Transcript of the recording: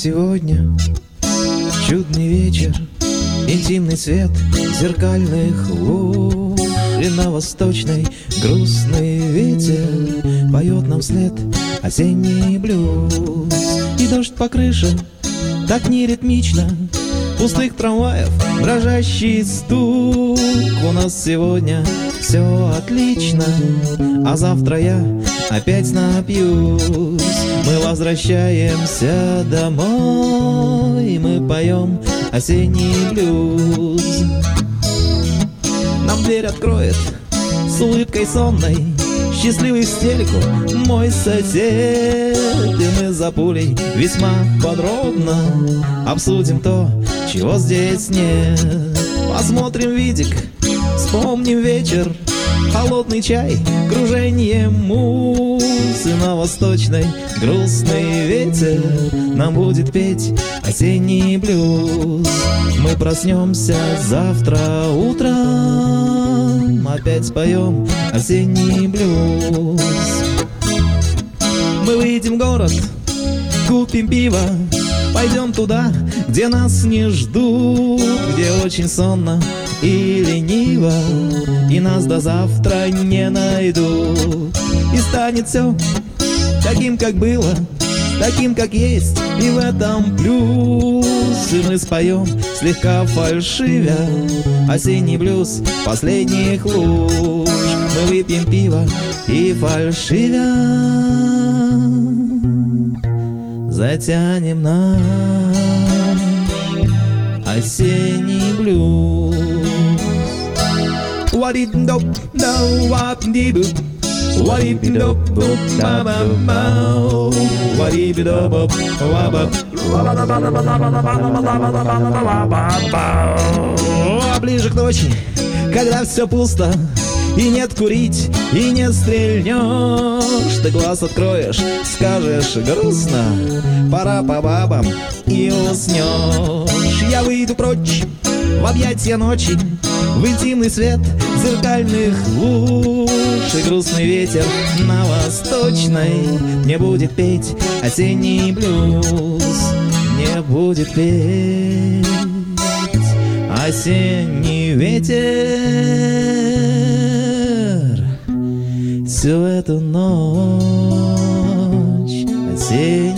сегодня чудный вечер, интимный свет зеркальных луж, и на восточной грустный ветер поет нам вслед осенний блюз. И дождь по крыше так неритмично, пустых трамваев дрожащий стук. У нас сегодня все отлично, а завтра я опять напьюсь. Мы возвращаемся домой, мы поем осенний блюз. Нам дверь откроет с улыбкой сонной счастливый в стельку мой сосед. И мы за пулей весьма подробно обсудим то, чего здесь нет. Посмотрим видик, вспомним вечер, холодный чай, кружение мус. И на восточной грустный ветер нам будет петь осенний блюз. Мы проснемся завтра утром, опять споем осенний блюз. Мы выйдем в город, купим пиво, пойдем туда, где нас не ждут, где очень сонно и лениво, и нас до завтра не найдут. И станет все таким, как было, таким, как есть, и в этом плюс. И мы споем, слегка фальшивя, осенний блюз последних луж. Мы выпьем пиво и фальшивя затянем наш осенний блюз. А ближе к ночи, когда все пусто и нет курить, и не стрельнешь, ты глаз откроешь, скажешь грустно, пора по бабам, и уснешь. Я выйду прочь в объятия ночи, в интимный свет зеркальных луж, и грустный ветер на восточной мне будет петь осенний блюз. Мне будет петь осенний ветер всю эту ночь осенний.